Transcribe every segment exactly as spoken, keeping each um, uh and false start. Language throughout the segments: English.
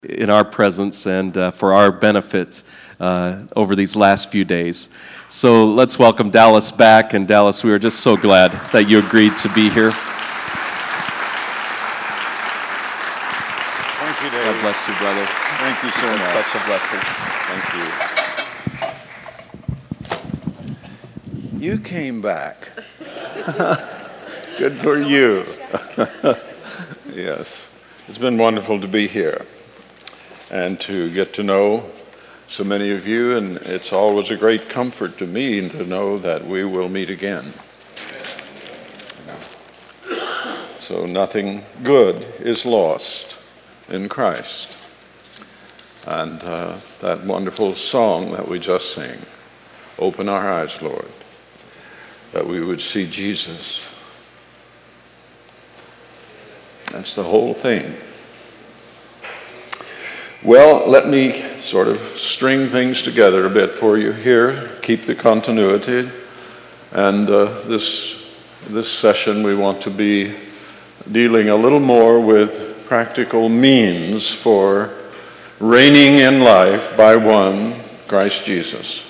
in our presence and uh, for our benefits uh, over these last few days. So let's welcome Dallas back. And Dallas, we are just so glad that you agreed to be here. Thank you, Dave. God bless you, brother. Thank you so much. Such a blessing. Thank you. You came back. Good for you. Yes. It's been wonderful to be here and to get to know so many of you, and it's always a great comfort to me to know that we will meet again. So nothing good is lost in Christ. And uh, that wonderful song that we just sang, "Open Our Eyes, Lord," that we would see Jesus. That's the whole thing. Well, let me sort of string things together a bit for you here, keep the continuity. And uh, this, this session we want to be dealing a little more with practical means for reigning in life by one, Christ Jesus.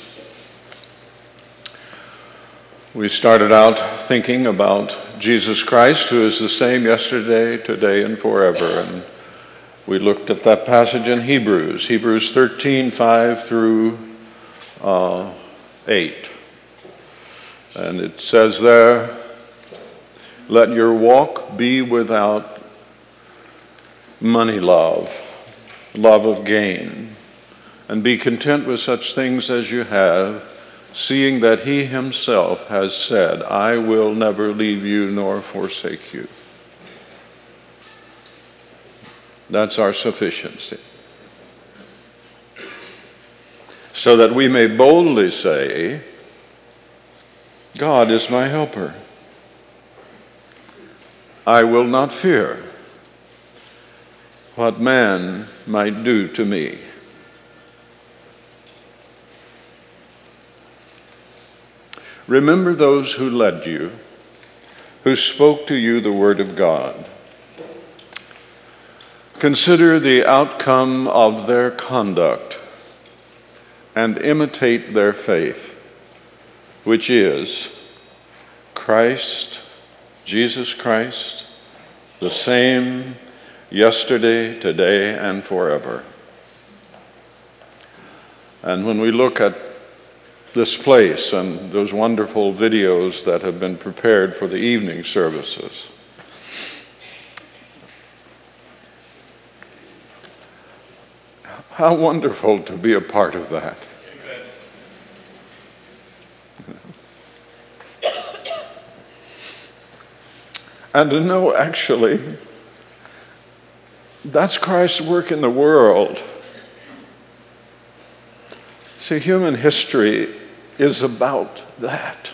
We started out thinking about Jesus Christ, who is the same yesterday, today, and forever. And we looked at that passage in Hebrews, Hebrews thirteen, five through uh, eight. And it says there, "Let your walk be without money love, love of gain, and be content with such things as you have, seeing that he himself has said, I will never leave you nor forsake you." That's our sufficiency. So that we may boldly say, God is my helper. I will not fear what man might do to me. Remember those who led you, who spoke to you the word of God. Consider the outcome of their conduct and imitate their faith, which is Christ, Jesus Christ, the same yesterday, today, and forever. And when we look at this place and those wonderful videos that have been prepared for the evening services, how wonderful to be a part of that. And to know, actually, that's Christ's work in the world. See, human history is about that.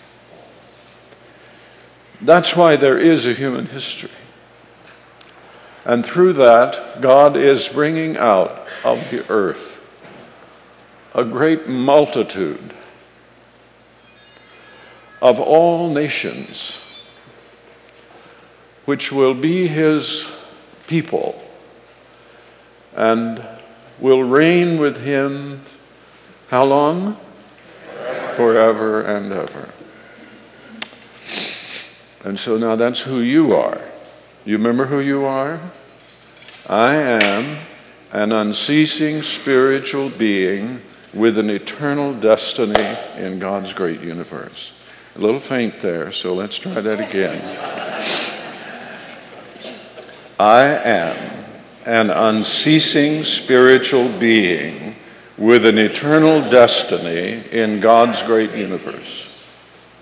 That's why there is a human history. And through that, God is bringing out of the earth a great multitude of all nations, which will be his people and will reign with him how long? Forever. Forever and ever. And so now that's who you are. You remember who you are? I am an unceasing spiritual being with an eternal destiny in God's great universe. A little faint there, so let's try that again. I am an unceasing spiritual being with an eternal destiny in God's great universe.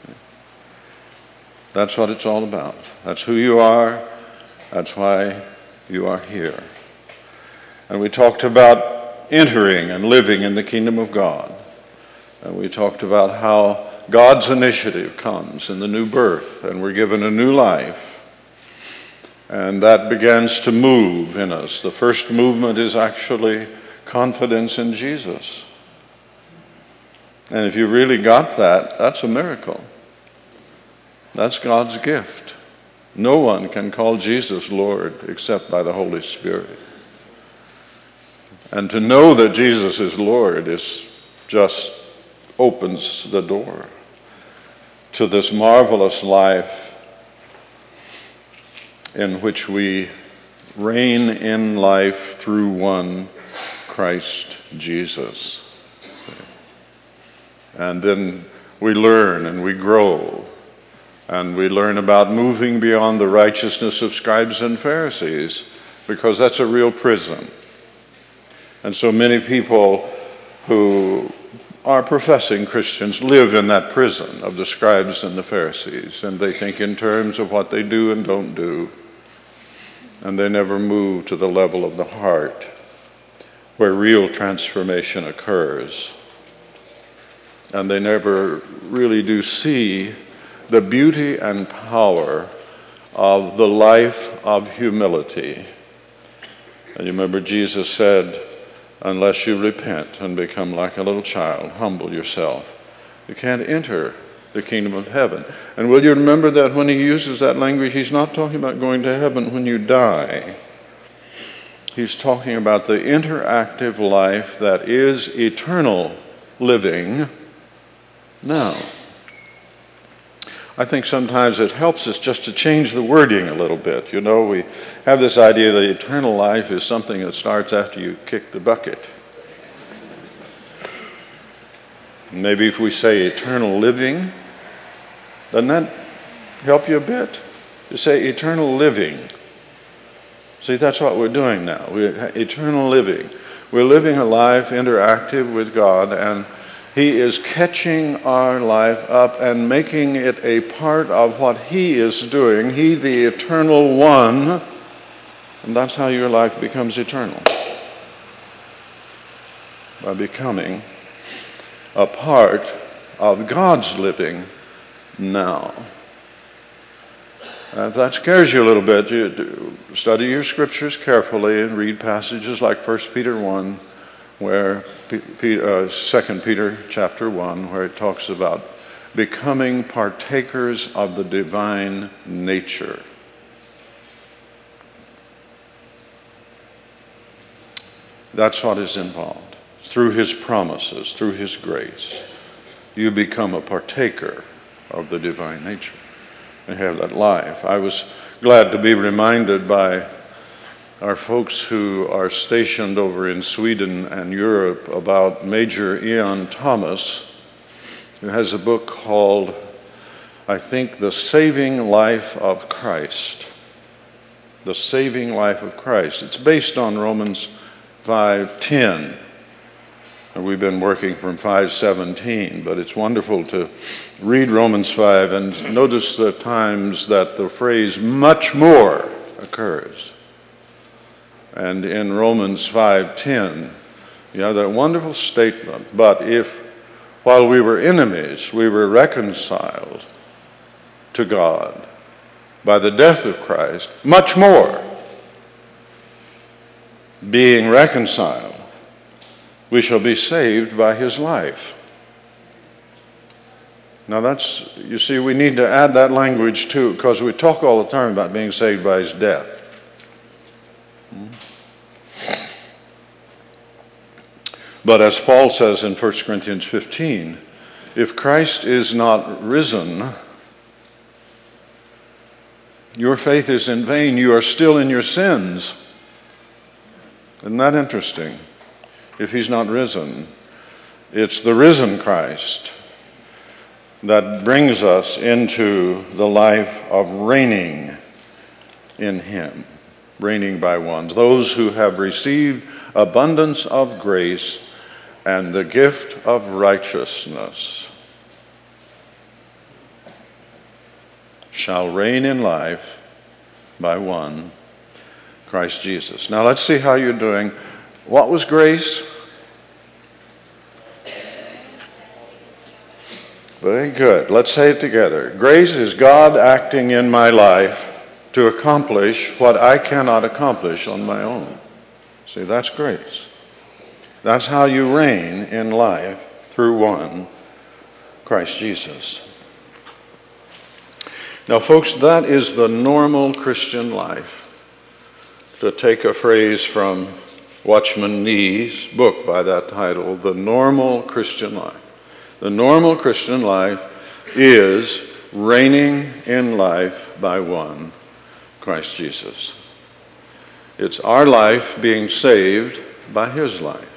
That's what it's all about. That's who you are. That's why you are here. And we talked about entering and living in the kingdom of God. And we talked about how God's initiative comes in the new birth, and we're given a new life. And that begins to move in us. The first movement is actually confidence in Jesus. And if you really got that, that's a miracle. That's God's gift. No one can call Jesus Lord except by the Holy Spirit. And to know that Jesus is Lord is just opens the door to this marvelous life in which we reign in life through one Christ Jesus. And then we learn and we grow, and we learn about moving beyond the righteousness of scribes and Pharisees, because that's a real prison. And so many people who are professing Christians live in that prison of the scribes and the Pharisees, and they think in terms of what they do and don't do, and they never move to the level of the heart where real transformation occurs. And they never really do see the beauty and power of the life of humility. And you remember Jesus said, unless you repent and become like a little child, humble yourself, you can't enter the kingdom of heaven. And will you remember that when he uses that language, he's not talking about going to heaven when you die. He's talking about the interactive life that is eternal living now. I think sometimes it helps us just to change the wording a little bit. You know, we have this idea that eternal life is something that starts after you kick the bucket. Maybe if we say eternal living, doesn't that help you a bit? You say eternal living. See, that's what we're doing now. We're eternal living. We're living a life interactive with God, and He is catching our life up and making it a part of what He is doing. He, the eternal one, and that's how your life becomes eternal. By becoming a part of God's living now. And if that scares you a little bit, you study your scriptures carefully and read passages like First Peter one, where uh, Second Peter chapter one, where it talks about becoming partakers of the divine nature. That's what is involved. Through His promises, through His grace, you become a partaker of the divine nature and have that life. I was glad to be reminded by our folks who are stationed over in Sweden and Europe about Major Ian Thomas, who has a book called, I think, The Saving Life of Christ. The Saving Life of Christ. It's based on Romans five ten. And we've been working from five seventeen, but it's wonderful to read Romans five and notice the times that the phrase much more occurs. And in Romans five ten, you have that wonderful statement, but if while we were enemies, we were reconciled to God by the death of Christ, much more, being reconciled, we shall be saved by His life. Now that's, you see, we need to add that language too, because we talk all the time about being saved by His death. But as Paul says in First Corinthians fifteen, if Christ is not risen, your faith is in vain. You are still in your sins. Isn't that interesting? If He's not risen, it's the risen Christ that brings us into the life of reigning in Him, reigning by ones, those who have received abundance of grace and the gift of righteousness shall reign in life by one, Christ Jesus. Now let's see how you're doing. What was grace? Very good. Let's say it together. Grace is God acting in my life to accomplish what I cannot accomplish on my own. See, that's grace. That's how you reign in life through one, Christ Jesus. Now, folks, that is the normal Christian life. To take a phrase from Watchman Nee's book by that title, The Normal Christian Life. The normal Christian life is reigning in life by one, Christ Jesus. It's our life being saved by his life.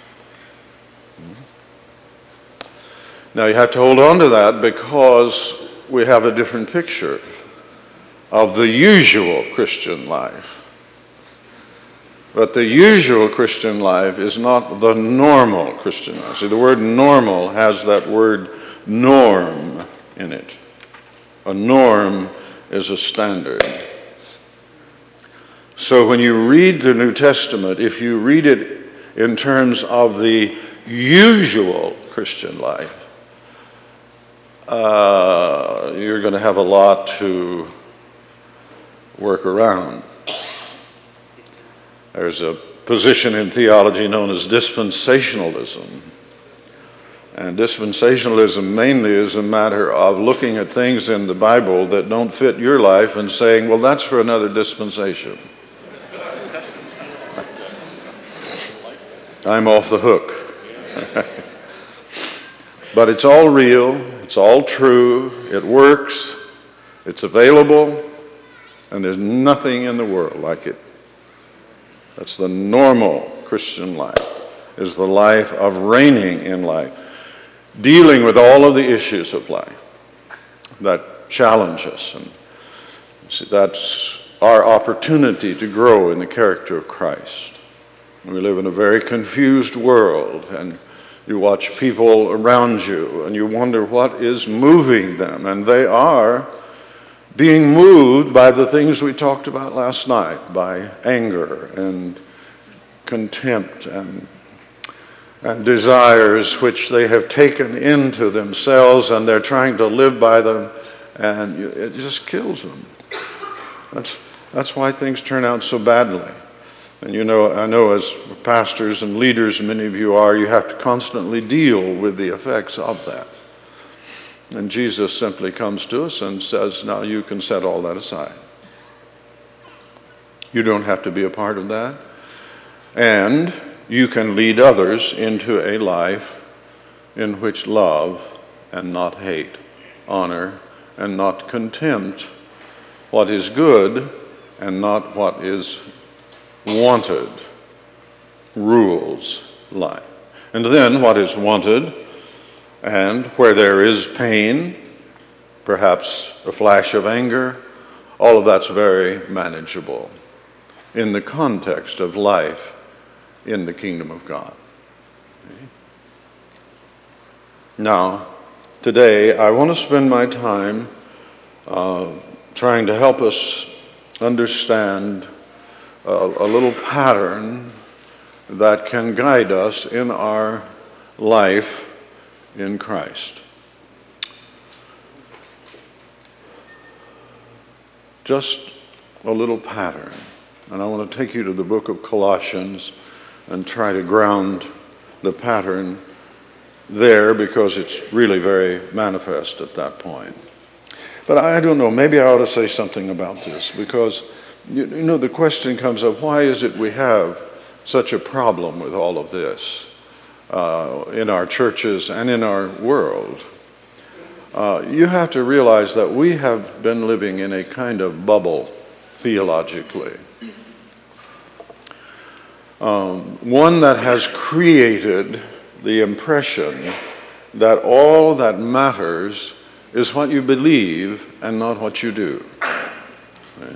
Now you have to hold on to that because we have a different picture of the usual Christian life. But the usual Christian life is not the normal Christian life. See, the word normal has that word norm in it. A norm is a standard. So when you read the New Testament, if you read it in terms of the usual Christian life, uh, you're going to have a lot to work around. There's a position in theology known as dispensationalism. And dispensationalism mainly is a matter of looking at things in the Bible that don't fit your life and saying, well, that's for another dispensation. I'm off the hook. But it's all real, it's all true, it works, it's available, and there's nothing in the world like it. That's the normal Christian life, is the life of reigning in life, dealing with all of the issues of life that challenge us. And see, that's our opportunity to grow in the character of Christ. We live in a very confused world, and you watch people around you, and you wonder what is moving them, and they are being moved by the things we talked about last night, by anger and contempt and, and desires which they have taken into themselves, and they're trying to live by them, and it just kills them. That's, that's why things turn out so badly. And you know, I know as pastors and leaders, many of you are, you have to constantly deal with the effects of that. And Jesus simply comes to us and says, now you can set all that aside. You don't have to be a part of that. And you can lead others into a life in which love and not hate, honor and not contempt what is good and not what is wanted, rules life. And then what is wanted, and where there is pain, perhaps a flash of anger, all of that's very manageable in the context of life in the kingdom of God. Okay. Now, today I want to spend my time uh, trying to help us understand a, a little pattern that can guide us in our life in Christ. Just a little pattern. And I want to take you to the book of Colossians and try to ground the pattern there because it's really very manifest at that point. But I don't know, maybe I ought to say something about this because, you, you know, the question comes up, why is it we have such a problem with all of this? Uh, in our churches and in our world, uh, you have to realize that we have been living in a kind of bubble theologically. Um, one that has created the impression that all that matters is what you believe and not what you do. Right?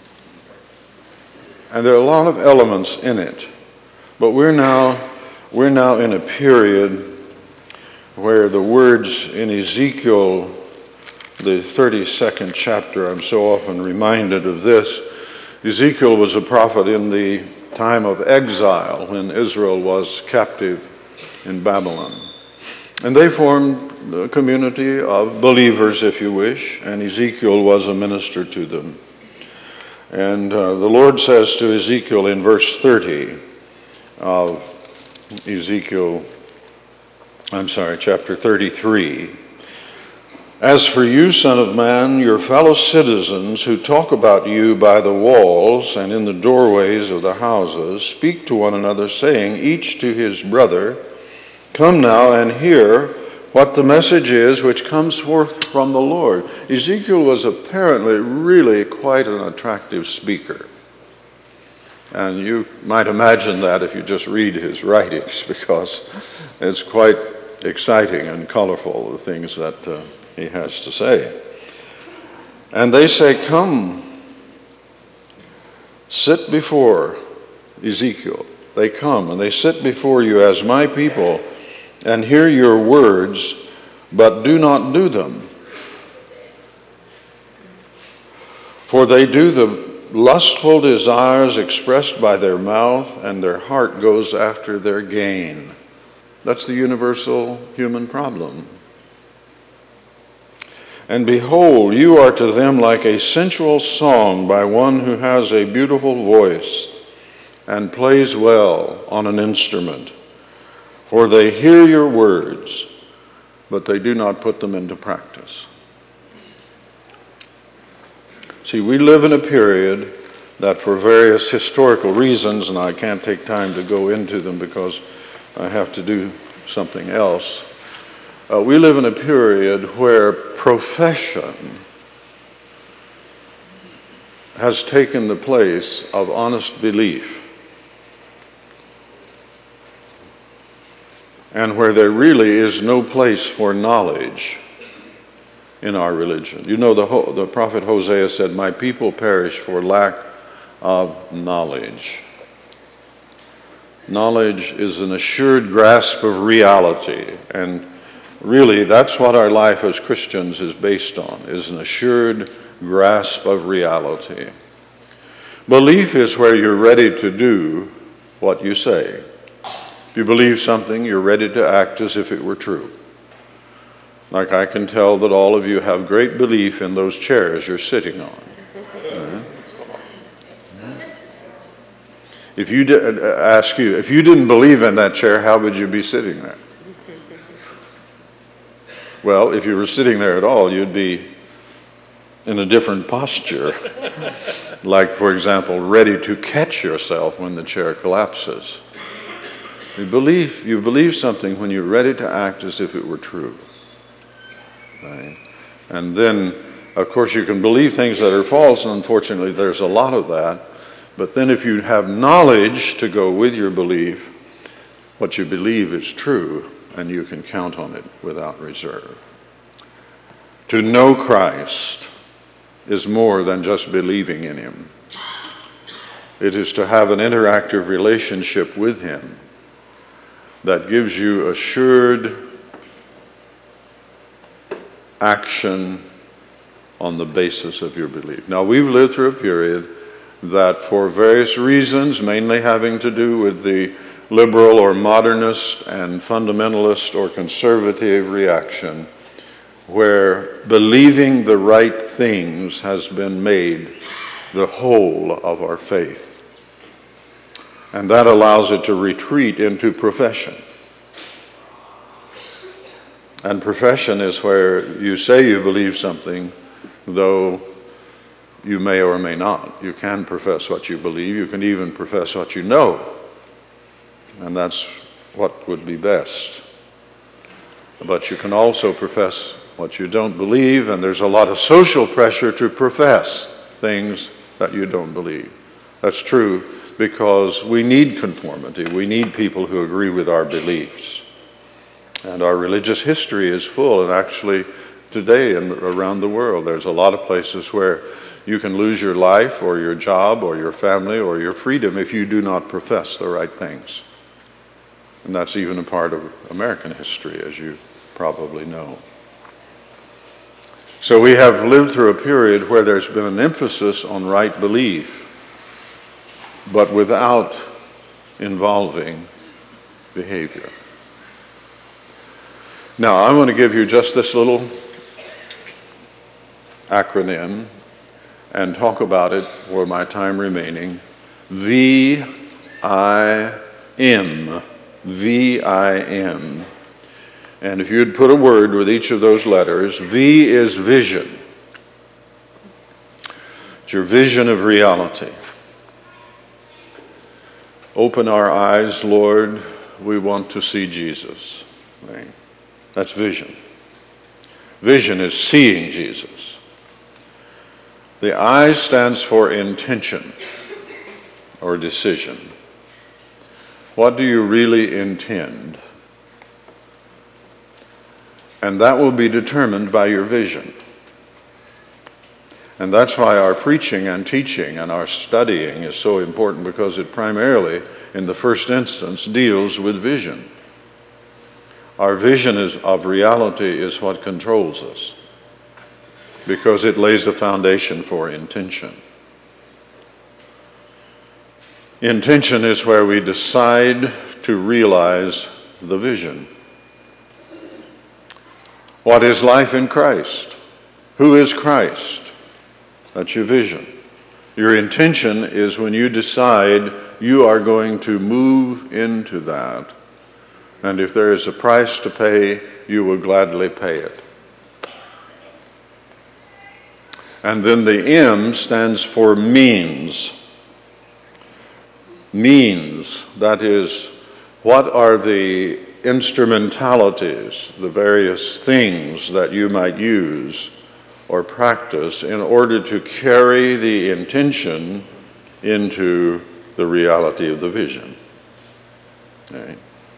And there are a lot of elements in it, but we're now We're now in a period where the words in Ezekiel, the thirty-second chapter, I'm so often reminded of this. Ezekiel was a prophet in the time of exile when Israel was captive in Babylon. And they formed a community of believers, if you wish, and Ezekiel was a minister to them. And uh, the Lord says to Ezekiel in verse thirty of Ezekiel, I'm sorry, chapter thirty-three, As for you, Son of Man, your fellow citizens who talk about you by the walls and in the doorways of the houses, speak to one another, saying, each to his brother, come now and hear what the message is which comes forth from the Lord. Ezekiel was apparently really quite an attractive speaker. And you might imagine that if you just read his writings, because it's quite exciting and colorful, the things that uh, he has to say. And they say, come, sit before Ezekiel. They come and they sit before you as my people and hear your words, but do not do them. For they do the lustful desires expressed by their mouth, and their heart goes after their gain. That's the universal human problem. And behold, you are to them like a sensual song by one who has a beautiful voice and plays well on an instrument. For they hear your words, but they do not put them into practice. See, we live in a period that for various historical reasons, and I can't take time to go into them because I have to do something else, uh, we live in a period where profession has taken the place of honest belief, and where there really is no place for knowledge in our religion. You know, the, the prophet Hosea said, my people perish for lack of knowledge. Knowledge is an assured grasp of reality, and really that's what our life as Christians is based on, is an assured grasp of reality. Belief is where you're ready to do what you say. If you believe something, you're ready to act as if it were true. Like I can tell that all of you have great belief in those chairs you're sitting on. Mm-hmm. If you did, uh, ask you, if you didn't believe in that chair, how would you be sitting there? Well, if you were sitting there at all, you'd be in a different posture. Like, for example, ready to catch yourself when the chair collapses. You believe, you believe something when you're ready to act as if it were true. Right? And then, of course, you can believe things that are false, and unfortunately there's a lot of that. But then if you have knowledge to go with your belief, what you believe is true, and you can count on it without reserve. To know Christ is more than just believing in him. It is to have an interactive relationship with him that gives you assured action on the basis of your belief. Now, we've lived through a period that for various reasons, mainly having to do with the liberal or modernist and fundamentalist or conservative reaction, where believing the right things has been made the whole of our faith. And that allows it to retreat into profession. And profession is where you say you believe something, though you may or may not. You can profess what you believe. You can even profess what you know. And that's what would be best. But you can also profess what you don't believe, and there's a lot of social pressure to profess things that you don't believe. That's true because we need conformity. We need people who agree with our beliefs. And our religious history is full, and actually today and around the world, there's a lot of places where you can lose your life or your job or your family or your freedom if you do not profess the right things. And that's even a part of American history, as you probably know. So we have lived through a period where there's been an emphasis on right belief, but without involving behavior. Now, I'm going to give you just this little acronym and talk about it for my time remaining. V I M. V I M. And if you'd put a word with each of those letters, V is vision. It's your vision of reality. Open our eyes, Lord. We want to see Jesus. Right? That's vision. Vision is seeing Jesus. The I stands for intention or decision. What do you really intend? And that will be determined by your vision. And that's why our preaching and teaching and our studying is so important, because it primarily, in the first instance, deals with vision. Our vision is, of reality is what controls us, because it lays the foundation for intention. Intention is where we decide to realize the vision. What is life in Christ? Who is Christ? That's your vision. Your intention is when you decide you are going to move into that. And if there is a price to pay, you will gladly pay it. And then the M stands for means. Means, that is, what are the instrumentalities, the various things that you might use or practice in order to carry the intention into the reality of the vision. Okay.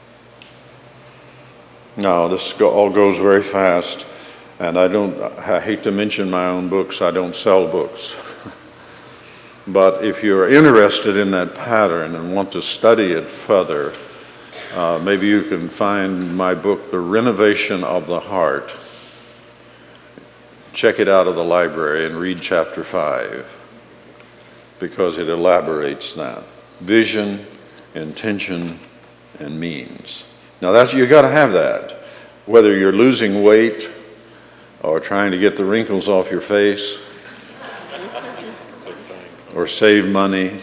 Now, this go, all goes very fast, and I don't, I hate to mention my own books, I don't sell books. But if you're interested in that pattern and want to study it further, uh, maybe you can find my book, The Renovation of the Heart. Check it out of the library and read chapter five, because it elaborates that. Vision, intention, and means. Now that's, you got to have that. Whether you're losing weight or trying to get the wrinkles off your face or save money,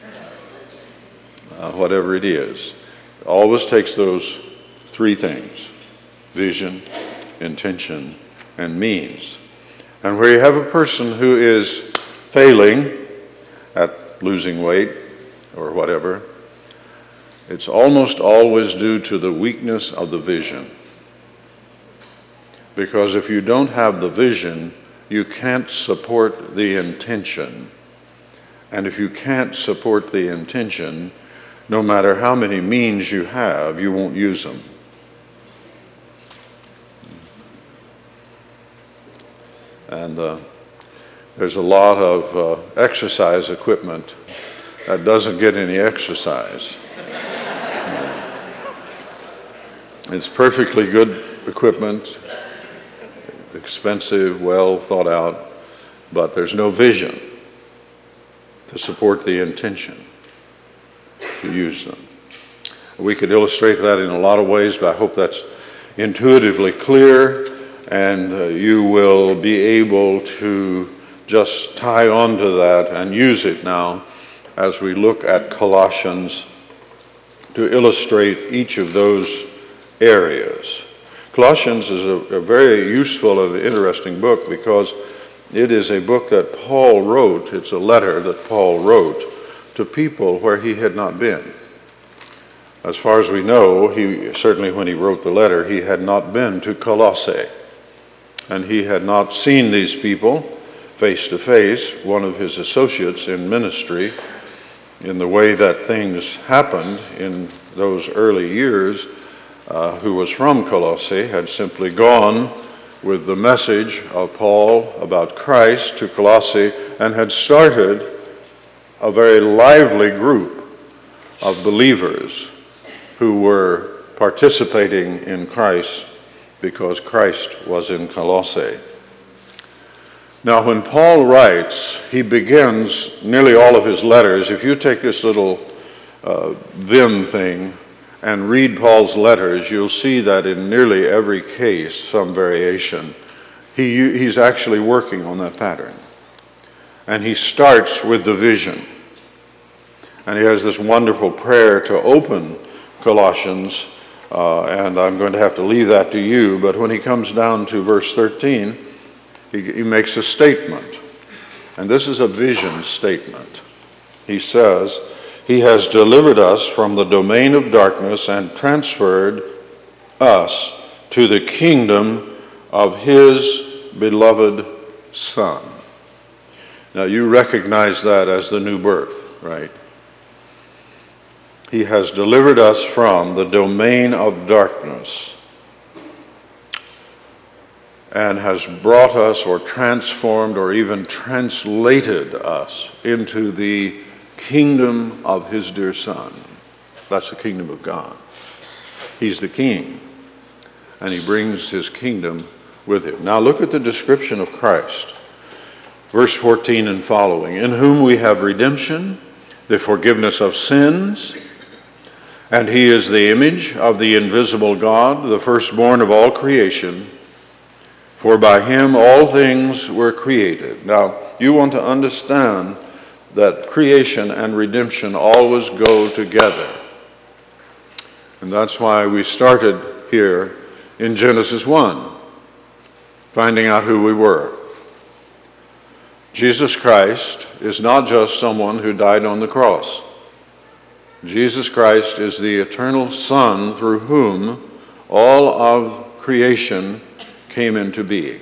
uh, whatever it is, it always takes those three things: vision, intention, and means. And where you have a person who is failing at losing weight or whatever, it's almost always due to the weakness of the vision. Because if you don't have the vision, you can't support the intention. And if you can't support the intention, no matter how many means you have, you won't use them. And uh, there's a lot of uh, exercise equipment that doesn't get any exercise. It's perfectly good equipment, expensive, well thought out, but there's no vision to support the intention to use them. We could illustrate that in a lot of ways, but I hope that's intuitively clear, and uh, you will be able to just tie on to that and use it now as we look at Colossians to illustrate each of those areas. Colossians is a, a very useful and interesting book, because it is a book that Paul wrote. It's a letter that Paul wrote to people where he had not been. As far as we know, he certainly when he wrote the letter, he had not been to Colossae. And he had not seen these people face to face. One of his associates in ministry, in the way that things happened in those early years, uh, who was from Colossae, had simply gone with the message of Paul about Christ to Colossae and had started a very lively group of believers who were participating in Christ because Christ was in Colossae. Now, when Paul writes, he begins nearly all of his letters. If you take this little uh, Vim thing and read Paul's letters, you'll see that in nearly every case, some variation, he, he's actually working on that pattern. And he starts with the vision. And he has this wonderful prayer to open Colossians uh, and I'm going to have to leave that to you, but when he comes down to verse thirteen, he, he makes a statement. And this is a vision statement. He says, he has delivered us from the domain of darkness and transferred us to the kingdom of his beloved Son. Now you recognize that as the new birth, right? He has delivered us from the domain of darkness and has brought us or transformed or even translated us into the kingdom of his dear Son. That's the kingdom of God. He's the king, and he brings his kingdom with him. Now look at the description of Christ. Verse fourteen and following. In whom we have redemption, the forgiveness of sins, and he is the image of the invisible God, the firstborn of all creation. For by him all things were created. Now, you want to understand that creation and redemption always go together. And that's why we started here in Genesis one, finding out who we were. Jesus Christ is not just someone who died on the cross. Jesus Christ is the eternal Son through whom all of creation came into being.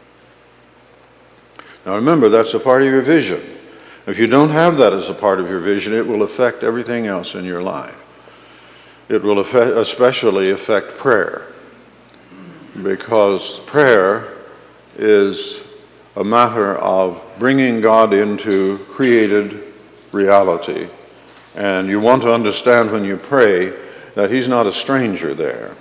Now remember, that's a part of your vision. If you don't have that as a part of your vision, it will affect everything else in your life. It will affect, especially affect prayer, because prayer is a matter of bringing God into created reality. And you want to understand when you pray that he's not a stranger there,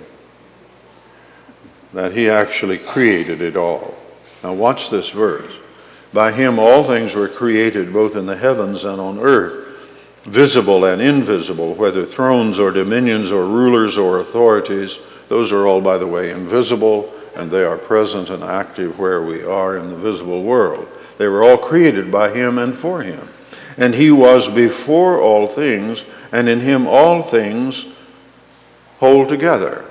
that he actually created it all. Now watch this verse. By him all things were created, both in the heavens and on earth, visible and invisible, whether thrones or dominions or rulers or authorities. Those are all, by the way, invisible, and they are present and active where we are in the visible world. They were all created by him and for him. And he was before all things, and in him all things hold together.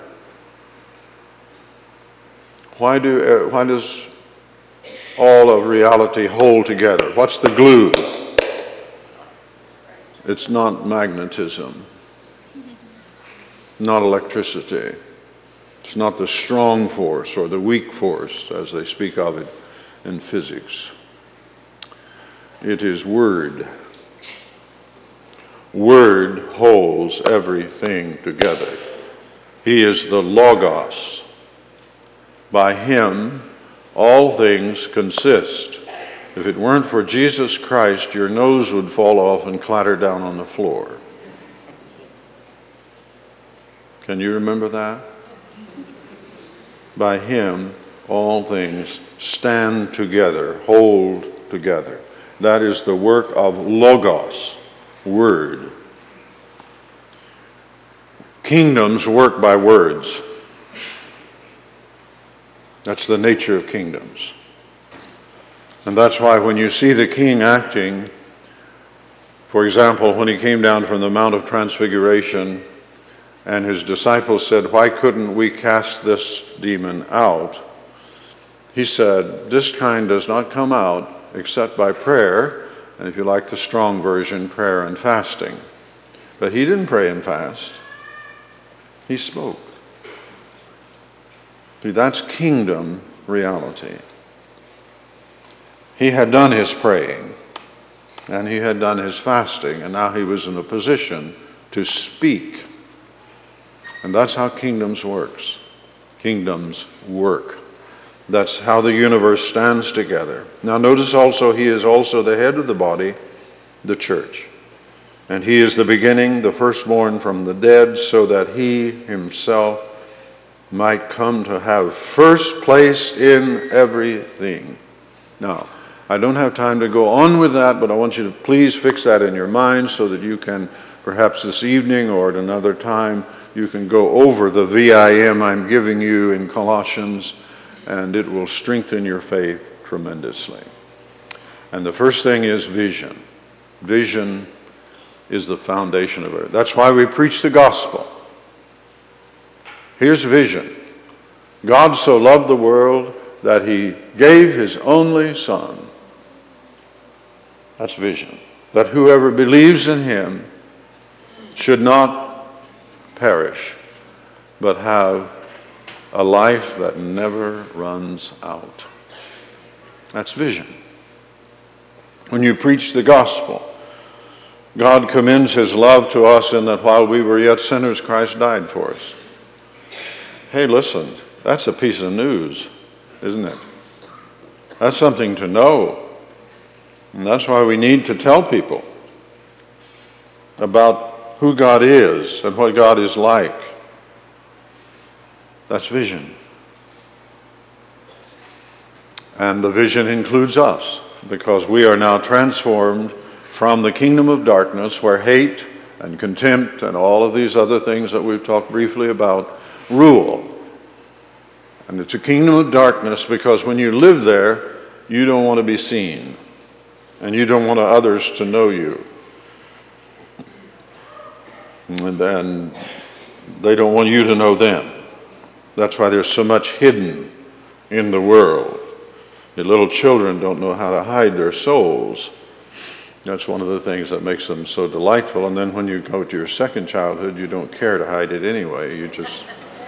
Why do uh, why does all of reality hold together? What's the glue? It's not magnetism, not electricity. It's not the strong force or the weak force, as they speak of it in physics. It is Word. Word holds everything together. He is the Logos. By him, all things consist. If it weren't for Jesus Christ, your nose would fall off and clatter down on the floor. Can you remember that? By him, all things stand together, hold together. That is the work of Logos, Word. Kingdoms work by words. That's the nature of kingdoms. And that's why when you see the king acting, for example, when he came down from the Mount of Transfiguration and his disciples said, "Why couldn't we cast this demon out?" He said, "This kind does not come out except by prayer," and if you like the strong version, prayer and fasting. But he didn't pray and fast. He spoke. See, that's kingdom reality. He had done his praying, and he had done his fasting, and now he was in a position to speak. And that's how kingdoms works. Kingdoms work. That's how the universe stands together. Now notice also, he is also the head of the body, the church. And he is the beginning, the firstborn from the dead, so that he himself might come to have first place in everything. Now, I don't have time to go on with that, but I want you to please fix that in your mind so that you can, perhaps this evening or at another time, you can go over the V I M I'm giving you in Colossians, and it will strengthen your faith tremendously. And the first thing is vision. Vision is the foundation of it. That's why we preach the gospel. Here's vision. God so loved the world that he gave his only Son. That's vision. That whoever believes in him should not perish, but have a life that never runs out. That's vision. When you preach the gospel, God commends his love to us in that while we were yet sinners, Christ died for us. Hey, listen, that's a piece of news, isn't it? That's something to know. And that's why we need to tell people about who God is and what God is like. That's vision. And the vision includes us, because we are now transformed from the kingdom of darkness, where hate and contempt and all of these other things that we've talked briefly about rule. And it's a kingdom of darkness because when you live there, you don't want to be seen. And you don't want others to know you. And then they don't want you to know them. That's why there's so much hidden in the world. The little children don't know how to hide their souls. That's one of the things that makes them so delightful. And then when you go to your second childhood, you don't care to hide it anyway. You just...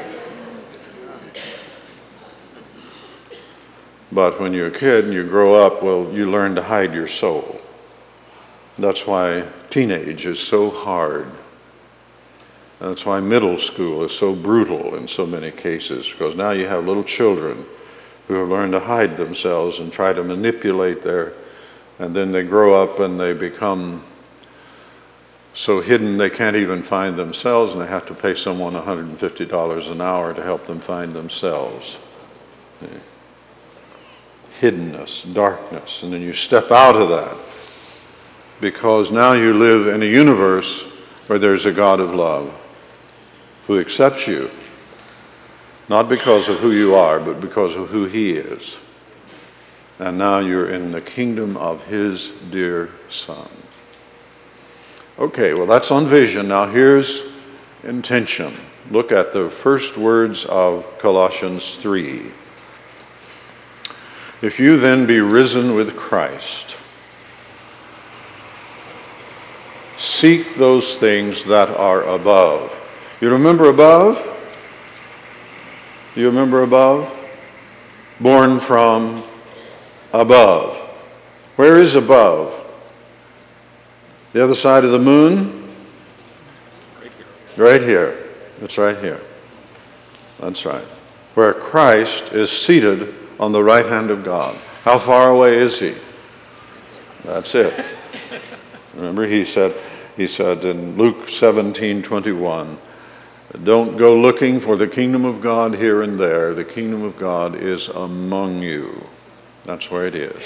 But when you're a kid and you grow up, well, you learn to hide your soul. That's why teenage is so hard. That's why middle school is so brutal in so many cases, because now you have little children who have learned to hide themselves and try to manipulate their, and then they grow up and they become so hidden they can't even find themselves, and they have to pay someone one hundred fifty dollars an hour to help them find themselves. Hiddenness, darkness, and then you step out of that because now you live in a universe where there's a God of love who accepts you, not because of who you are, but because of who he is. And now you're in the kingdom of his dear Son. Okay, well, that's on vision. Now here's intention. Look at the first words of Colossians three. If you then be risen with Christ, seek those things that are above. You remember above? You remember above? Born from above. Where is above? The other side of the moon? Right here. It's right here. That's right. Where Christ is seated on the right hand of God. How far away is he? That's it. Remember, he said, he said in Luke seventeen twenty-one, don't go looking for the kingdom of God here and there. The kingdom of God is among you. That's where it is.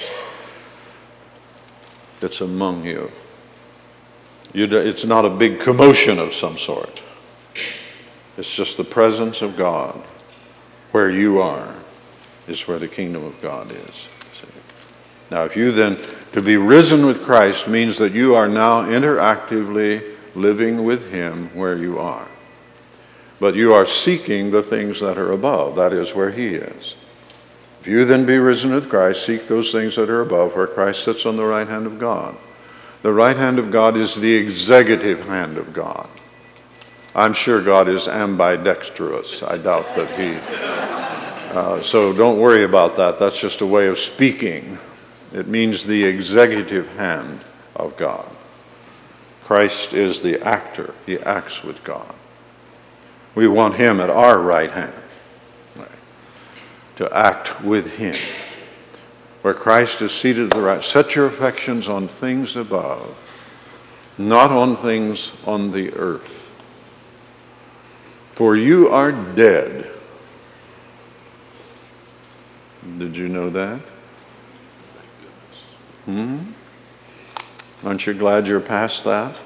It's among you. you it's not a big commotion of some sort. It's just the presence of God where you are. Is where the kingdom of God is. See? Now, if you then, to be risen with Christ means that you are now interactively living with him where you are. But you are seeking the things that are above. That is where he is. If you then be risen with Christ, seek those things that are above, where Christ sits on the right hand of God. The right hand of God is the executive hand of God. I'm sure God is ambidextrous. I doubt that he... Uh, so don't worry about that. That's just a way of speaking. It means the executive hand of God. Christ is the actor. He acts with God. We want him at our right hand, right, to act with him. Where Christ is seated at the right. Set your affections on things above, not on things on the earth. For you are dead. Did you know that? Hmm? Aren't you glad you're past that?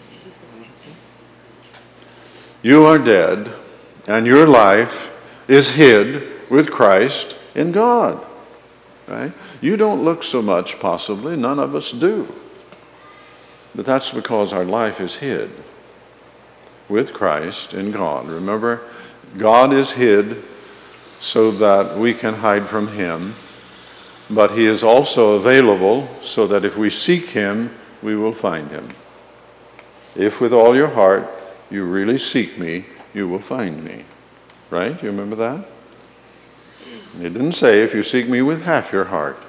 You are dead, and your life is hid with Christ in God. Right? You don't look so much, possibly. None of us do. But that's because our life is hid. with Christ in God. Remember, God is hid so that we can hide from him, but he is also available so that if we seek him, we will find him. If with all your heart you really seek me, you will find me. Right? You remember that? It didn't say if you seek me with half your heart.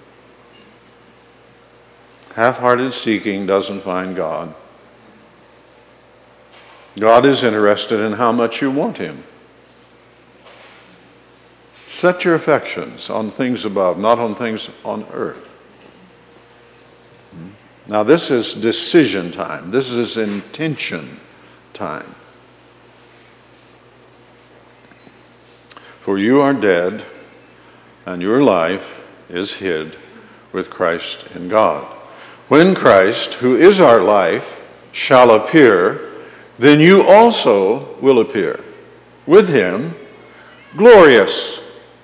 Half-hearted seeking doesn't find God. God is interested in how much you want him. Set your affections on things above, not on things on earth. Now this is decision time. This is intention time. For you are dead, and your life is hid with Christ in God. When Christ, who is our life, shall appear, then you also will appear with him, glorious.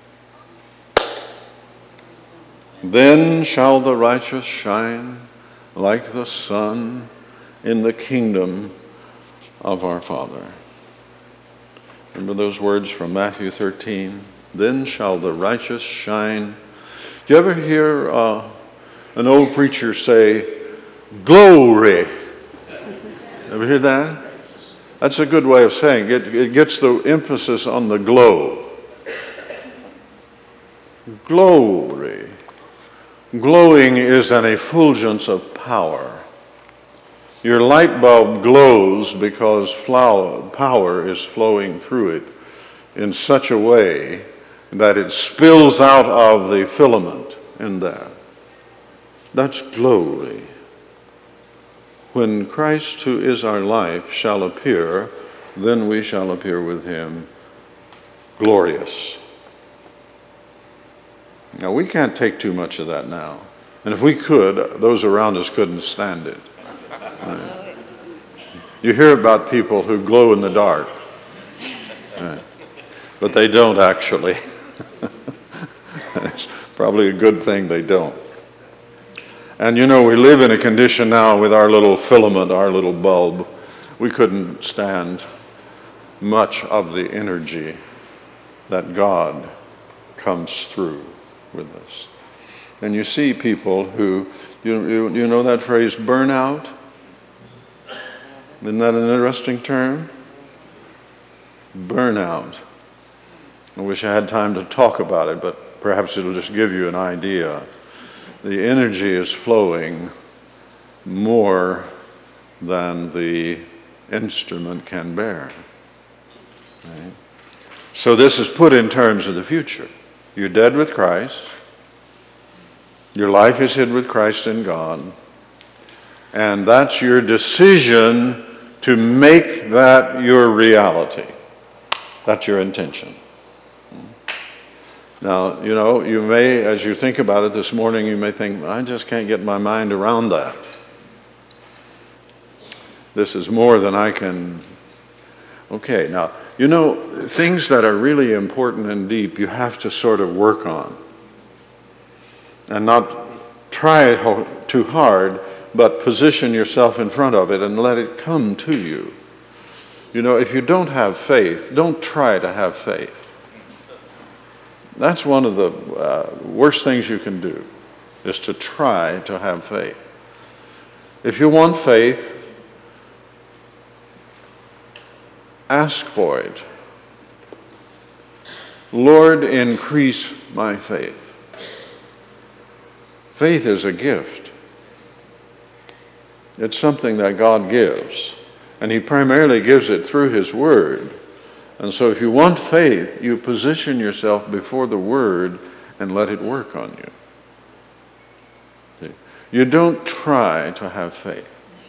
Then shall the righteous shine like the sun in the kingdom of our Father. Remember those words from Matthew thirteen? Then shall the righteous shine. Do you ever hear uh, an old preacher say, glory? Ever hear that? That's a good way of saying it. It gets the emphasis on the glow. Glory. Glowing is an effulgence of power. Your light bulb glows because flower, power is flowing through it in such a way that it spills out of the filament in there. That's glory. When Christ, who is our life, shall appear, then we shall appear with him glorious. Now, we can't take too much of that now. And if we could, those around us couldn't stand it. Right. You hear about people who glow in the dark. Right. But they don't actually. It's probably a good thing they don't. And you know, we live in a condition now with our little filament, our little bulb. We couldn't stand much of the energy that God comes through with us. And you see people who, you, you, you know that phrase, burnout? Isn't that an interesting term? Burnout. I wish I had time to talk about it, but perhaps it'll just give you an idea. The energy is flowing more than the instrument can bear. Right? So this is put in terms of the future. You're dead with Christ. Your life is hid with Christ in God. And that's your decision to make that your reality. That's your intention. Now, you know, you may, as you think about it this morning, you may think, I just can't get my mind around that. This is more than I can. Okay, now, you know, things that are really important and deep, you have to sort of work on. And not try too hard, but position yourself in front of it and let it come to you. You know, if you don't have faith, don't try to have faith. That's one of the uh, worst things you can do, is to try to have faith. If you want faith, ask for it. Lord, increase my faith. Faith is a gift. It's something that God gives, and he primarily gives it through his word. And so if you want faith, you position yourself before the word and let it work on you. See? You don't try to have faith.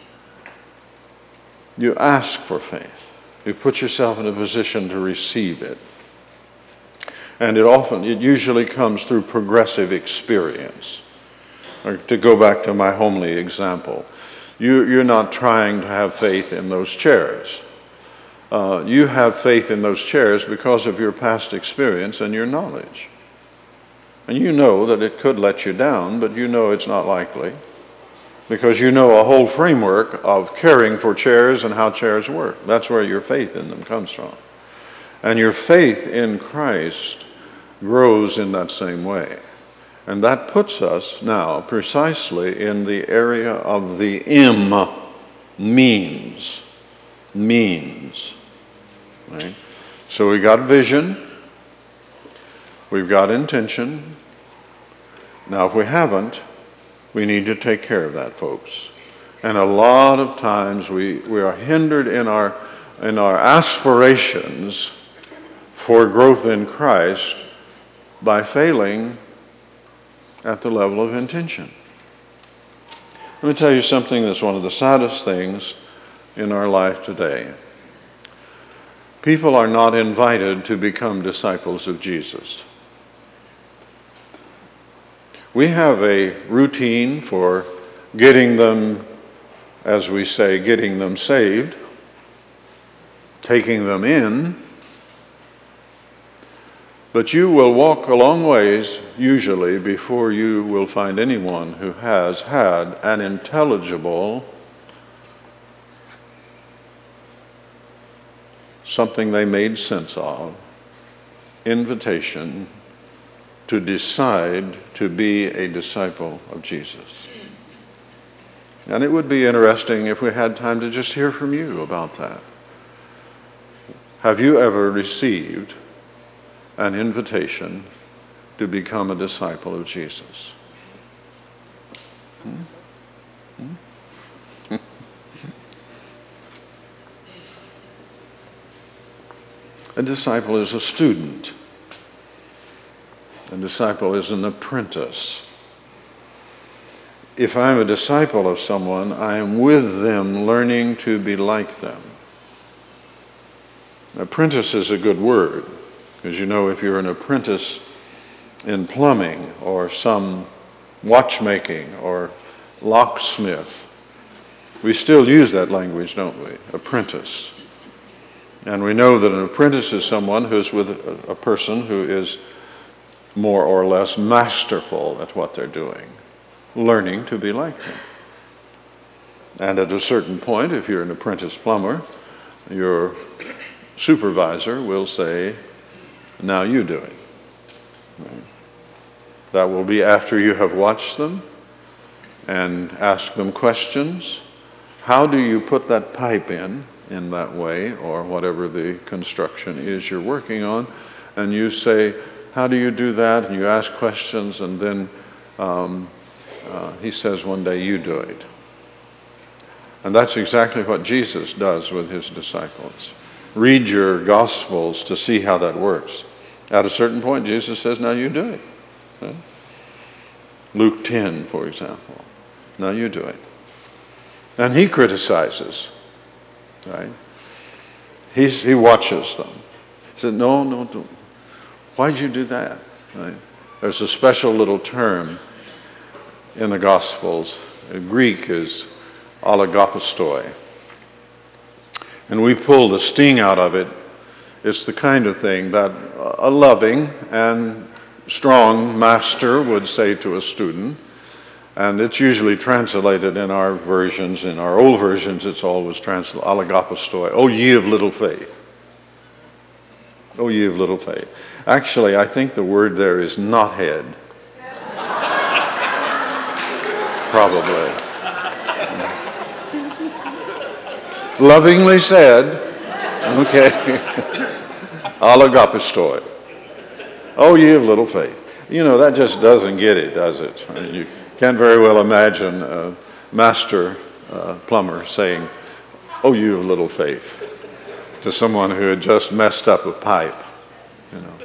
You ask for faith. You put yourself in a position to receive it. And it often, it usually comes through progressive experience. Or to go back to my homely example, you, you're not trying to have faith in those chairs. Uh, you have faith in those chairs because of your past experience and your knowledge. And you know that it could let you down, but you know it's not likely. because you know a whole framework of caring for chairs and how chairs work. That's where your faith in them comes from. And your faith in Christ grows in that same way. And that puts us now precisely in the area of the M, means. Means. Right? So we got vision, we've got intention. Now if we haven't, we need to take care of that, folks. And a lot of times we, we are hindered in our, in our aspirations for growth in Christ by failing at the level of intention. Let me tell you something that's one of the saddest things in our life today. People are not invited to become disciples of Jesus. We have a routine for getting them, as we say, getting them saved, taking them in. But you will walk a long ways, usually, before you will find anyone who has had an intelligible, something they made sense of, invitation to decide to be a disciple of Jesus. And it would be interesting if we had time to just hear from you about that. Have you ever received an invitation to become a disciple of Jesus? Hmm? Hmm? A disciple is a student. A disciple is an apprentice. If I'm a disciple of someone, I am with them learning to be like them. Apprentice is a good word, because you know if you're an apprentice in plumbing or some watchmaking or locksmith, we still use that language, don't we? Apprentice. And we know that an apprentice is someone who's with a, a person who is more or less masterful at what they're doing, learning to be like them. And at a certain point, if you're an apprentice plumber, your supervisor will say, now you do it. Right? That will be after you have watched them and asked them questions. How do you put that pipe in, in that way, or whatever the construction is you're working on? And you say, how do you do that? And you ask questions, and then um, uh, he says one day, you do it. And that's exactly what Jesus does with his disciples. Read your Gospels to see how that works. At a certain point, Jesus says, now you do it. Right? Luke ten, for example. Now you do it. And he criticizes, right? He's, he watches them. He said, no, no, don't. Why'd you do that? Right? There's a special little term in the Gospels. In Greek is allegopistoi. And we pull the sting out of it. It's the kind of thing that a loving and strong master would say to a student. And it's usually translated in our versions. In our old versions, it's always translated allegopistoi. Oh, ye of little faith. Oh, ye of little faith. Actually, I think the word there is knothead. Probably. Lovingly said, okay. Allegopistoi. Oh, ye of little faith. You know, that just doesn't get it, does it? I mean, you can't very well imagine a master uh, plumber saying, oh, you of little faith, to someone who had just messed up a pipe. You know,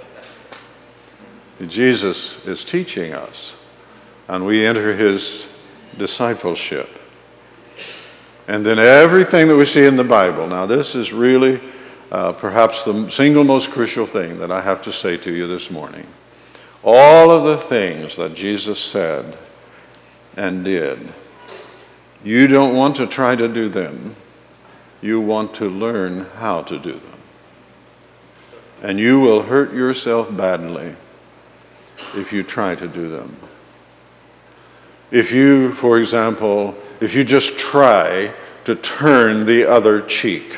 Jesus is teaching us, and we enter his discipleship. And then everything that we see in the Bible. Now, this is really uh, perhaps the single most crucial thing that I have to say to you this morning. All of the things that Jesus said and did, you don't want to try to do them. You want to learn how to do them. And you will hurt yourself badly if you try to do them. If you, for example, if you just try to turn the other cheek.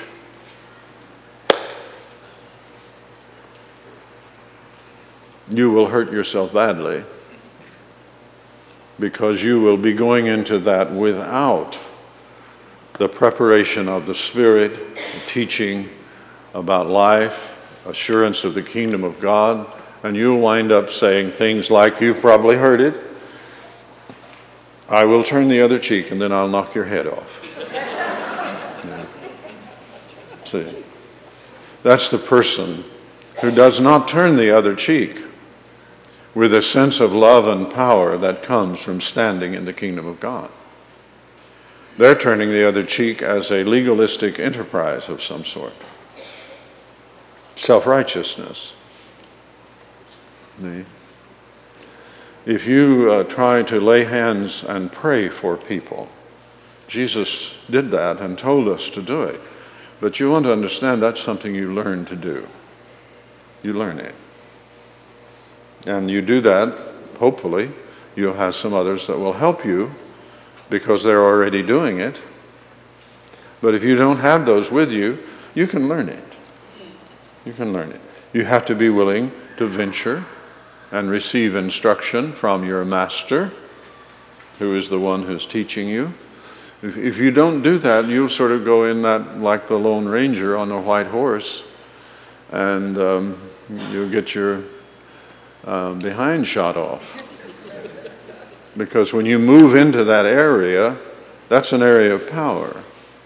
You will hurt yourself badly, because you will be going into that without the preparation of the Spirit, the teaching about life, assurance of the kingdom of God, and you'll wind up saying things like, you've probably heard it, I will turn the other cheek and then I'll knock your head off. Yeah. See, that's the person who does not turn the other cheek with a sense of love and power that comes from standing in the kingdom of God. They're turning the other cheek as a legalistic enterprise of some sort. Self-righteousness. If you uh, try to lay hands and pray for people, Jesus did that and told us to do it. But you want to understand that's something you learn to do. You learn it. And you do that, hopefully, you'll have some others that will help you because they're already doing it. But if you don't have those with you, you can learn it. You can learn it. You have to be willing to venture and receive instruction from your master, who is the one who's teaching you. If, if you don't do that, you'll sort of go in that like the Lone Ranger on a white horse, and um, you'll get your uh, behind shot off. Because when you move into that area, that's an area of power.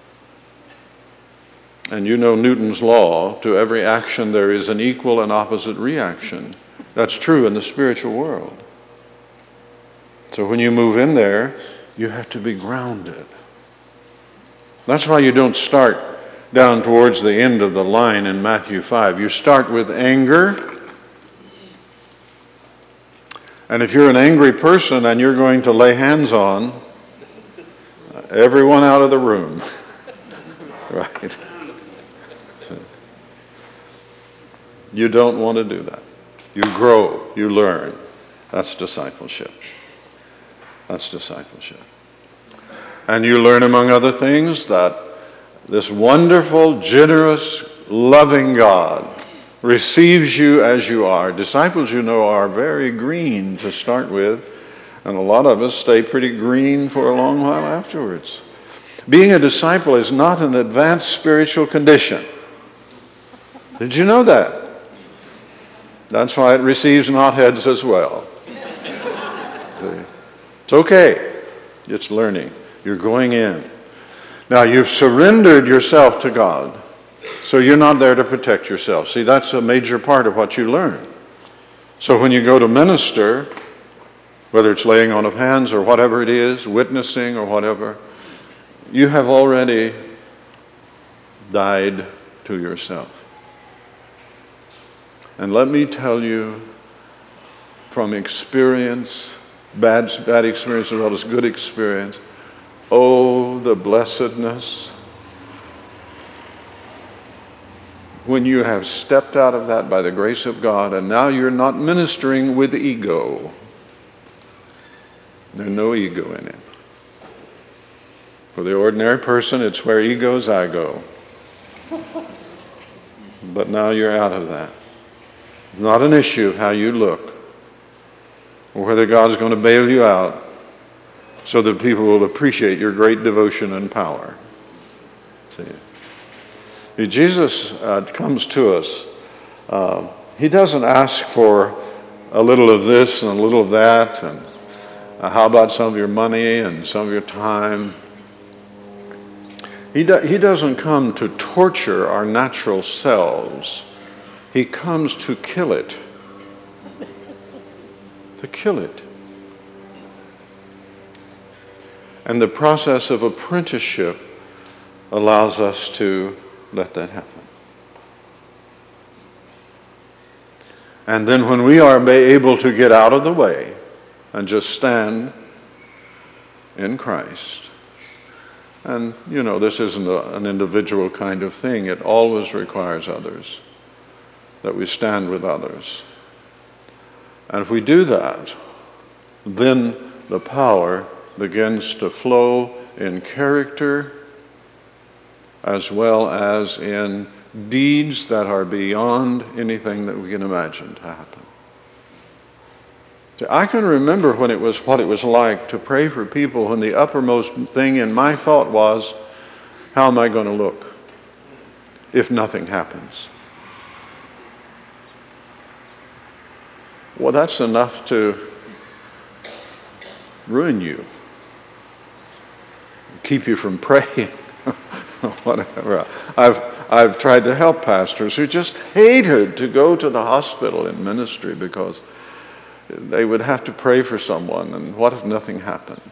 And you know Newton's law, to every action there is an equal and opposite reaction. That's true in the spiritual world. So when you move in there, you have to be grounded. That's why you don't start down towards the end of the line in Matthew five. You start with anger. And if you're an angry person and you're going to lay hands on, everyone out of the room. Right? So, you don't want to do that. You grow, you learn. That's discipleship. That's discipleship. And you learn, among other things, that this wonderful, generous, loving God receives you as you are. Disciples, you know, are very green to start with, and a lot of us stay pretty green for a long while afterwards. Being a disciple is not an advanced spiritual condition. Did you know that? That's why it receives knotheads as well. It's okay. It's learning. You're going in. Now, you've surrendered yourself to God. So you're not there to protect yourself. See, that's a major part of what you learn. So when you go to minister, whether it's laying on of hands or whatever it is, witnessing or whatever, you have already died to yourself. And let me tell you from experience, bad, bad experience as well as good experience, oh, the blessedness when you have stepped out of that by the grace of God, and now you're not ministering with ego. There's no ego in it. For the ordinary person, it's where he goes, I go. But now you're out of that. It's not an issue of how you look, or whether God's going to bail you out so that people will appreciate your great devotion and power. See? Jesus uh, comes to us. Uh, he doesn't ask for a little of this and a little of that, and uh, how about some of your money and some of your time. He, do, he doesn't come to torture our natural selves. He comes to kill it. To kill it. And the process of apprenticeship allows us to let that happen. And then when we are able to get out of the way and just stand in Christ, and you know, this isn't a, an individual kind of thing. It always requires others, that we stand with others. And if we do that, then the power begins to flow in character as well as in deeds that are beyond anything that we can imagine to happen. See, I can remember when it was what it was like to pray for people when the uppermost thing in my thought was, how am I going to look if nothing happens? Well, that's enough to ruin you, keep you from praying, whatever. I've I've tried to help pastors who just hated to go to the hospital in ministry because they would have to pray for someone, and what if nothing happened?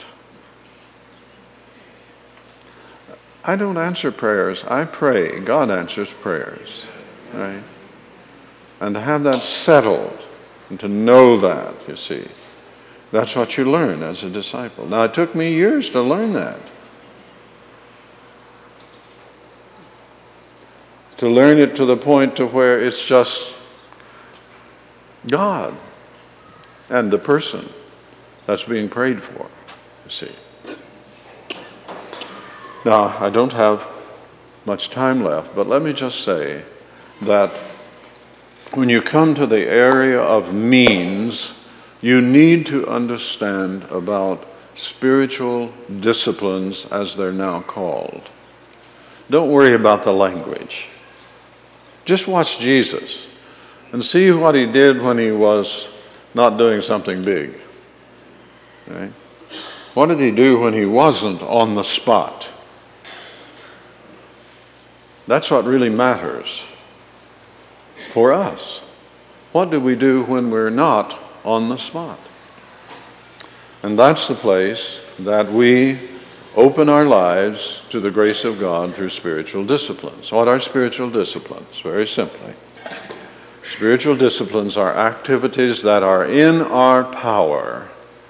I don't answer prayers. I pray. God answers prayers, right? And to have that settled and to know that, you see, that's what you learn as a disciple. Now, it took me years to learn that. To learn it to the point to where it's just God and the person that's being prayed for, you see. Now, I don't have much time left, but let me just say that when you come to the area of means, you need to understand about spiritual disciplines, as they're now called. Don't worry about the language. Just watch Jesus and see what he did when he was not doing something big. Right? What did he do when he wasn't on the spot? That's what really matters for us. What do we do when we're not on the spot? And that's the place that we open our lives to the grace of God through spiritual disciplines. What are spiritual disciplines? Very simply, spiritual disciplines are activities that are in our power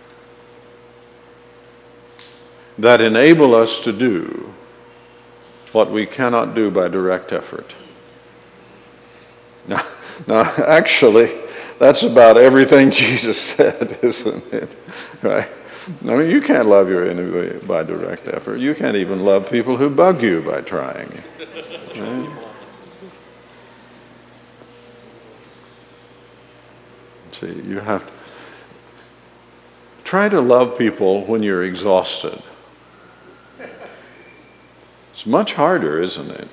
that enable us to do what we cannot do by direct effort. Now, now actually, that's about everything Jesus said, isn't it? Right? I mean, you can't love your enemy by direct effort. You can't even love people who bug you by trying. Right? See, you have to try to love people when you're exhausted. It's much harder, isn't it?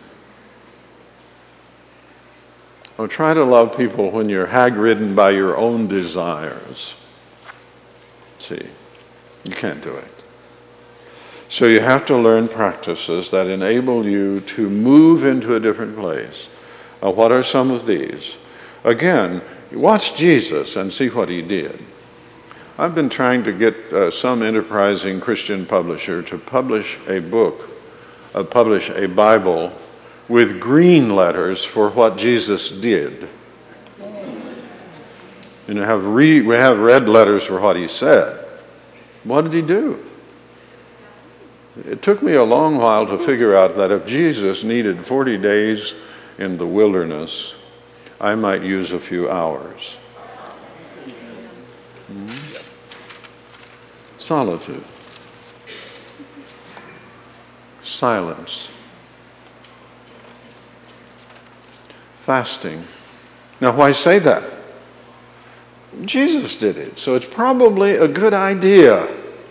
Or try to love people when you're hag-ridden by your own desires. See, you can't do it. So you have to learn practices that enable you to move into a different place. Uh, what are some of these? Again, watch Jesus and see what he did. I've been trying to get uh, some enterprising Christian publisher to publish a book, uh, publish a Bible with green letters for what Jesus did. You know, have re- we have red letters for what he said. What did he do? It took me a long while to figure out that if Jesus needed forty days in the wilderness, I might use a few hours. Mm-hmm. Solitude. Silence. Fasting. Now, why say that? Jesus did it, so it's probably a good idea.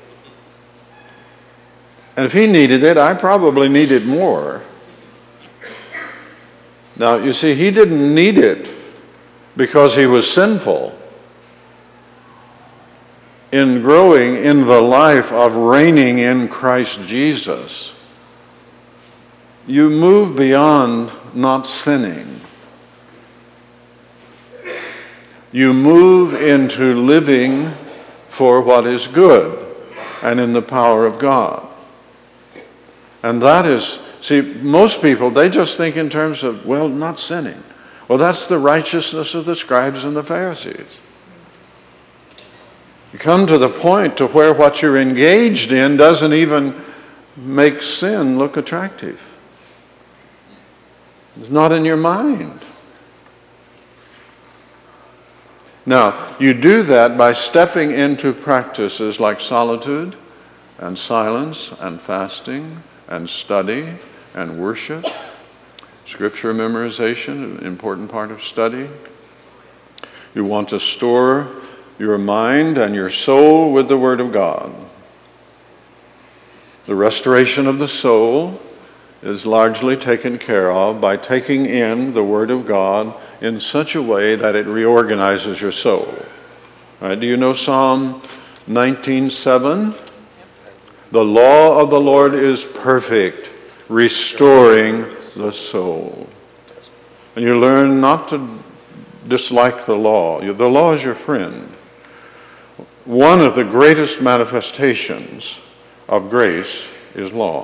And if he needed it, I probably need it more. Now, you see, he didn't need it because he was sinful. In growing in the life of reigning in Christ Jesus, you move beyond not sinning. You move into living for what is good and in the power of God. And that is, see, most people, they just think in terms of, well, not sinning. Well, that's the righteousness of the scribes and the Pharisees. You come to the point to where what you're engaged in doesn't even make sin look attractive. It's not in your mind. Now, you do that by stepping into practices like solitude and silence and fasting and study and worship. Scripture memorization, an important part of study. You want to store your mind and your soul with the Word of God. The restoration of the soul is largely taken care of by taking in the Word of God in such a way that it reorganizes your soul. All right, do you know Psalm nineteen seven? The law of the Lord is perfect, restoring the soul. And you learn not to dislike the law. The law is your friend. One of the greatest manifestations of grace is law.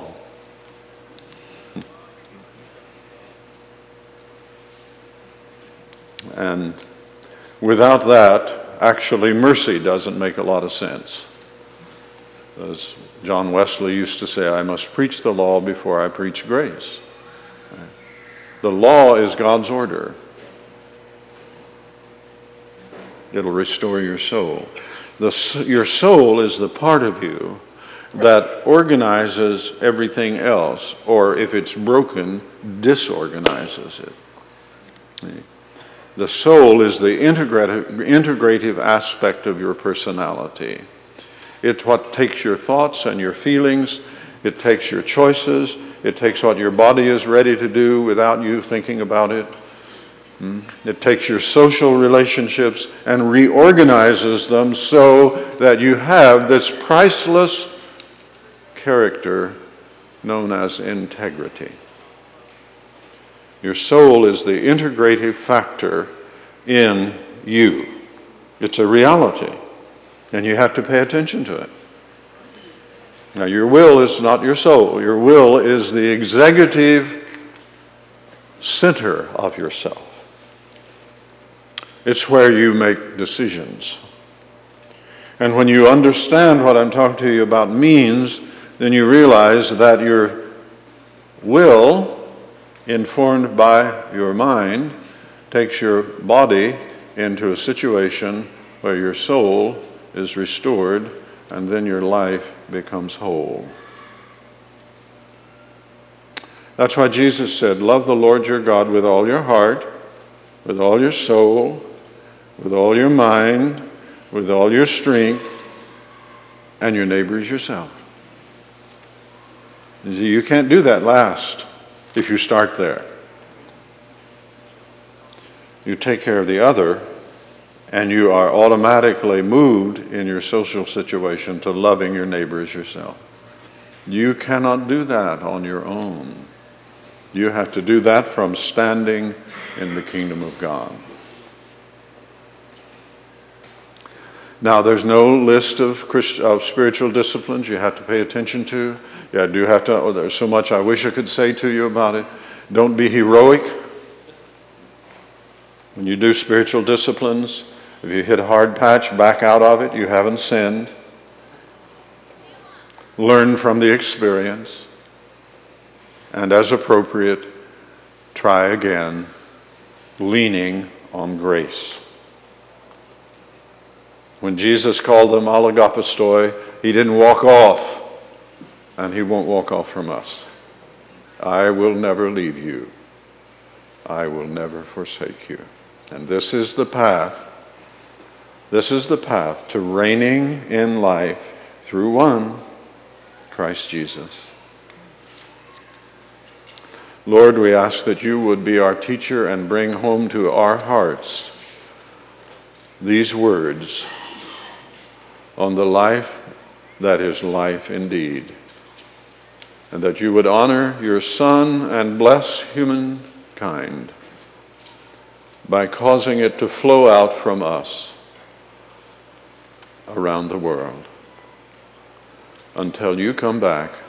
And without that, actually mercy doesn't make a lot of sense. As John Wesley used to say, I must preach the law before I preach grace. The law is God's order. It'll restore your soul. The, your soul is the part of you that organizes everything else, or if it's broken, disorganizes it. The soul is the integrative, integrative aspect of your personality. It's what takes your thoughts and your feelings, it takes your choices, it takes what your body is ready to do without you thinking about it. It takes your social relationships and reorganizes them so that you have this priceless character known as integrity. Your soul is the integrative factor in you. It's a reality, and you have to pay attention to it. Now, your will is not your soul. Your will is the executive center of yourself. It's where you make decisions. And when you understand what I'm talking to you about means, then you realize that your will, informed by your mind, takes your body into a situation where your soul is restored, and then your life becomes whole. That's why Jesus said, love the Lord your God with all your heart, with all your soul, with all your mind, with all your strength, and your neighbor as yourself. You see, you can't do that last if you start there. You take care of the other, and you are automatically moved in your social situation to loving your neighbor as yourself. You cannot do that on your own. You have to do that from standing in the kingdom of God. Now, there's no list of, Christ, of spiritual disciplines you have to pay attention to. Yeah, I do have to. Oh, there's so much I wish I could say to you about it. Don't be heroic. When you do spiritual disciplines, if you hit a hard patch, back out of it. You haven't sinned. Learn from the experience. And as appropriate, try again, leaning on grace. When Jesus called them alagapostoi, he didn't walk off, and he won't walk off from us. I will never leave you. I will never forsake you. And this is the path. This is the path to reigning in life through one, Christ Jesus. Lord, we ask that you would be our teacher and bring home to our hearts these words on the life that is life indeed, and that you would honor your Son and bless humankind by causing it to flow out from us around the world until you come back